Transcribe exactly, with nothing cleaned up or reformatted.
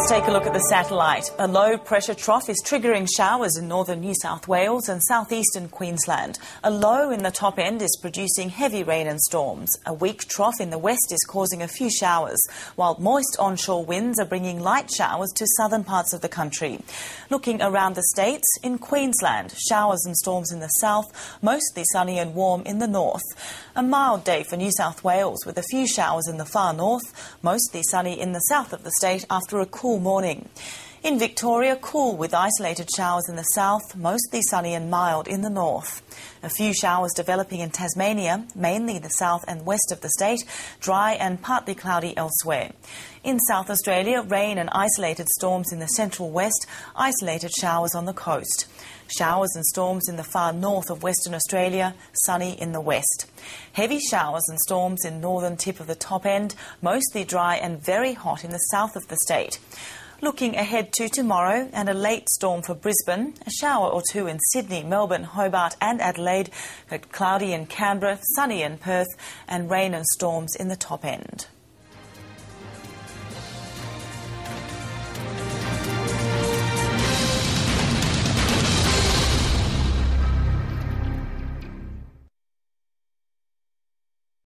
Let's take a look at the satellite. A low-pressure trough is triggering showers in northern New South Wales and southeastern Queensland. A low in the top end is producing heavy rain and storms. A weak trough in the west is causing a few showers, while moist onshore winds are bringing light showers to southern parts of the country. Looking around the states, in Queensland, showers and storms in the south, mostly sunny and warm in the north. A mild day for New South Wales with a few showers in the far north, mostly sunny in the south of the state after a cool morning. In Victoria, cool with isolated showers in the south, mostly sunny and mild in the north. A few showers developing in Tasmania, mainly the south and west of the state, dry and partly cloudy elsewhere. In South Australia, rain and isolated storms in the central west, isolated showers on the coast. Showers and storms in the far north of Western Australia, sunny in the west. Heavy showers and storms in northern tip of the top end, mostly dry and very hot in the south of the state. Looking ahead to tomorrow, and a late storm for Brisbane, a shower or two in Sydney, Melbourne, Hobart and Adelaide, but cloudy in Canberra, sunny in Perth and rain and storms in the top end.